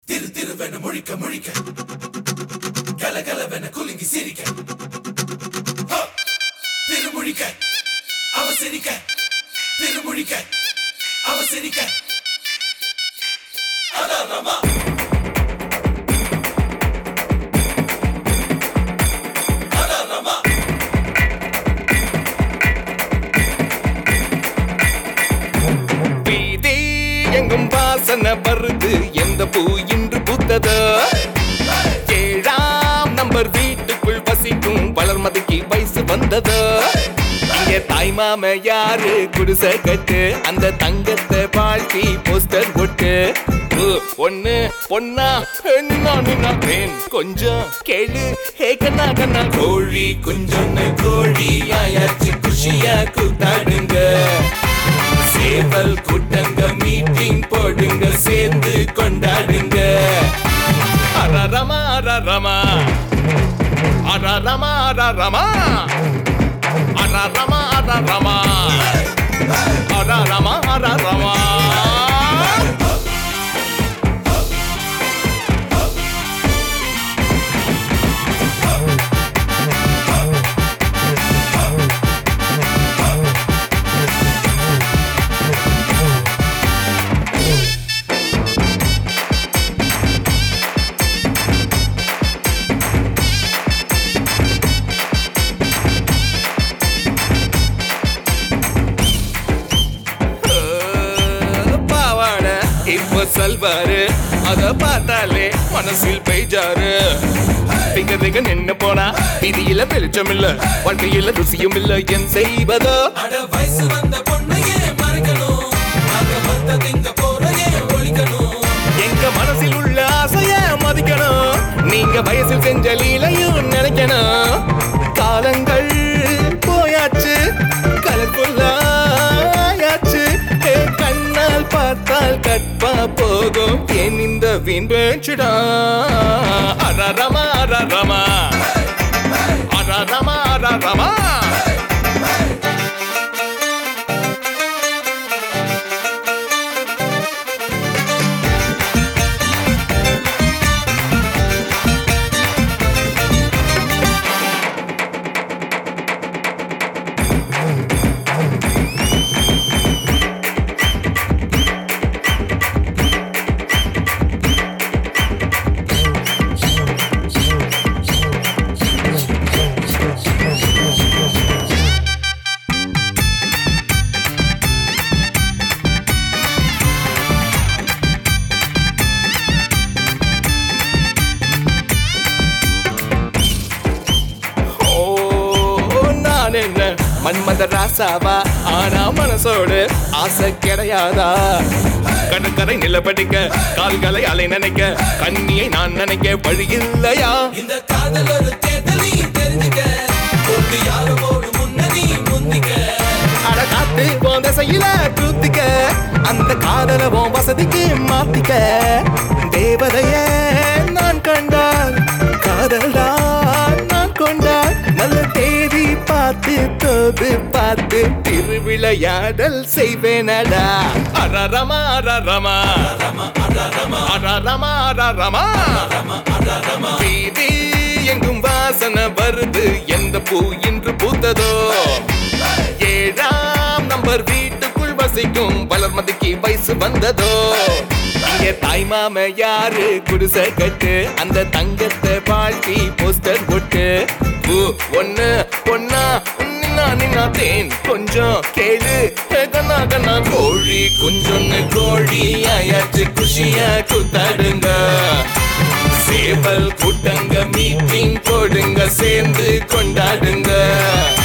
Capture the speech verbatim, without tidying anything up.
திரு திருவென முழிக்க முழிக்க கலகலவென குலுங்கி சிரிக்க திருமுழிக்க அவ சிரிக்க திருமுழிக்க அவ சிரிக்க அதான் ரமா அதான் ரமா வீதி எங்கும் வாசனை வருது எந்த பூ இன்று பூத்ததோ ஏழாம் நம்பர் வீட்டுக்குள் வசிக்கும் வளர்மதிக்கு வயசு வந்ததோ இங்க தாய் மாம யாரு குடிசை கட்டு அந்த தங்கத்தை வாழ்த்தி போஸ்டர் போட்டு ஒண்ணு பொண்ணா நின்னான் கொஞ்சம் கேளு ஹே கண்ணா கண்ணா கோழி கொஞ்சம் கோழி ஆயாச்சு குஷியா கூத்தாடுங்க சேவல் கூட்டங்க மீட்டிங் போடுங்க சேர்ந்து கொண்டாடுங்க அரரமா அரரமா அரரமா அரரமா அரரமா அரரமா அரரமா அரரமா இப்ப சொல்வாரு அத பார்த்தாலே மனசில் பெய்ஜாரு திங்க திங்க நின்னு போனா விதியில வெளிச்சம் இல்ல வாழ்க்கையில ருசியும் இல்ல என் செய்வதோ அட வயசு வந்த பொண்ணையே மறக்கணும் அத வந்த திங்க போறையே ஒழிக்கணும் எங்க மனசில் உள்ள ஆசைய மதிக்கணும் நீங்க வயசில் செஞ்ச லீலையும் நினைக்கணும் காலங்கள் போயாச்சு கலர்ஃபுல்லாயாச்சு கண்ணால் பார்த்தால் கற்பா போகும் என் இந்த வீண் பேச்சுடா அரரமா அரரமா அரரமா அரரமா மன்மத ராசாவா ஆனா மனசோடு ஆசை கிடையாதா கடற்கரை நிலப்படிக்க கால்களை அலை நினைக்க கண்ணியை நான் நினைக்க வழி இல்லையா இந்த காதல் ஒரு தேடலி தெரிஞ்சுக்க போட்டு யாரோ போடு முன்னணி முந்திக்க அட காத்து போந்த செய்யல கூத்திக்க அந்த காதல போ வசதிக்கு மாத்திக்க தேவதைய நான் கண்டால் காதல்டா நான் கொண்டால் நல்ல தேதி பார்த்து தோது பார்த்து திருவிளையாடல் செய்வேனடா அரரமா அரரமா அரரமா அரரமா வீதி எங்கும் வாசனை வருது எந்த பூ இன்று பூத்ததோ ஏழாம் நம்பர் வீட்டுக்குள் வசிக்கும் வளர்மதிக்கு வயசு வந்ததோ இங்க தாய் மாம யாரு குடிசை கட்டு அந்த தங்கத்தை வாழ்த்தி போஸ்டர் போட்டு ஒண்ணு பொண்ணா நின்னா நின்னா தேன் கொஞ்சம் கேளு கண்ணா கண்ணா கோழி கொஞ்சம் கோழி ஆயாச்சு குஷியா கூத்தாடுங்க சேவல் கூட்டங்க மீட்டிங் போடுங்க சேர்ந்து கொண்டாடுங்க